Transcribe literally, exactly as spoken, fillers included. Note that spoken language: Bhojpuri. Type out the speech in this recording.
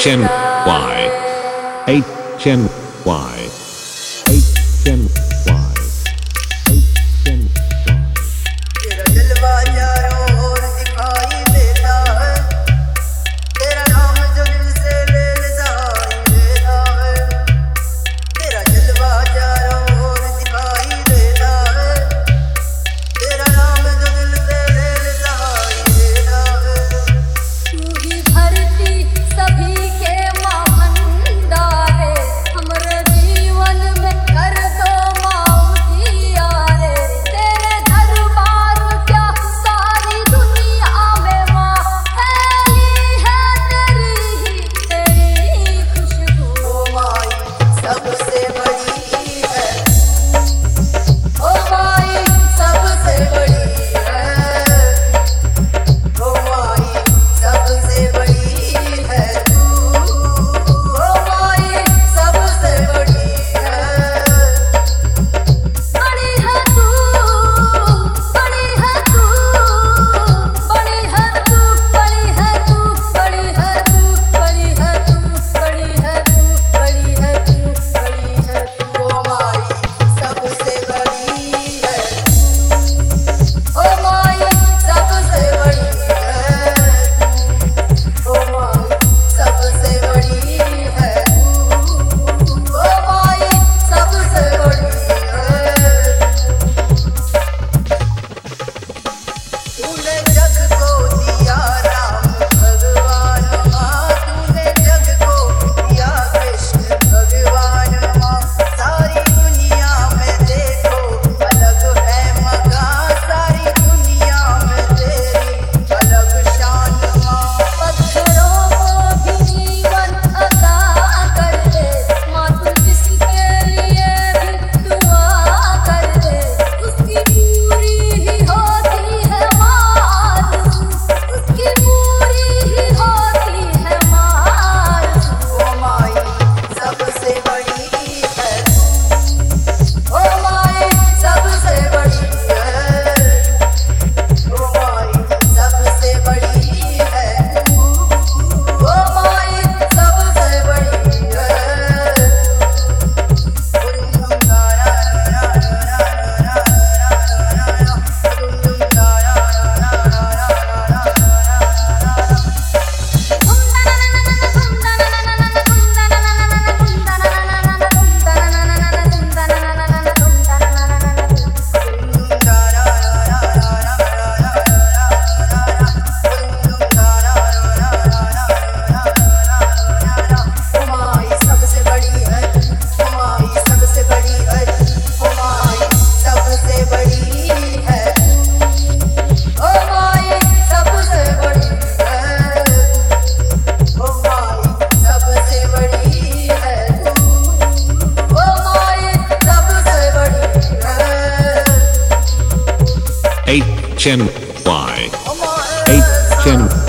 H N Y H N Y H N Y H N Y तेरा जलवा चारों ओर दिखाई देता है, तेरा नाम जो दिल से ले जाई देता है। तेरा जलवा चारों ओर दिखाई देता है, तेरा नाम जो दिल से ले जाई देता है। तू ही धरती सभी के महानदार है, हमरे जीवन में कर दो माउजिया रे। तेरे दरबार में क्या सारी दुनिया में माँ फैली है, तेरी ही तेरी खुशबू। ओ माई सबसे बड़ी है, ओ माई सबसे बड़ी है, ओ माई सबसे बड़ी है तू, ओ माई सबसे बड़ी है। बड़ी है तू, बड़ी है तू, बड़ी है तू, बड़ी है तू, बड़ी है तू, बड़ी है तू, बड़ी है तू, बड़ी है तू, बड़ी है तू। ओ माई सबसे बड़ी है, ओ माई सबसे बड़ी है, ओ माई सबसे बड़ी है तू, ओ माई सबसे बड़ी है। तूने जग को दिया राम भगवान माँ, तूने जग को दिया कृष्ण भगवान माँ। सारी दुनिया में देखो अलग है मकान, सारी दुनिया में तेरी अलग शान माँ। पत्थरों को भी जीवन अता कर दे, माँ तू जिसके लिए भी दुआ कर दे, उसकी पूरी ही होती है आरज़ू, उसकी पूरी ही होती है आरज़ू। ओ माई सबसे बड़ी है, ओ माई सबसे बड़ी है, ओ माई सबसे बड़ी है तू, ओ माई सबसे बड़ी है। दुम दुम दा रा रा रा रा रा रा रा रा, दुम दुम दा रा रा रा रा रा रा रा। सबसे बड़ी है, हमारी सबसे बड़ी है, हमारी सबसे बड़ी है, ओ माई सबसे बड़ी है, ओ माई सबसे बड़ी है तू, ओ माई सबसे बड़ी है। H N Y हमारे H N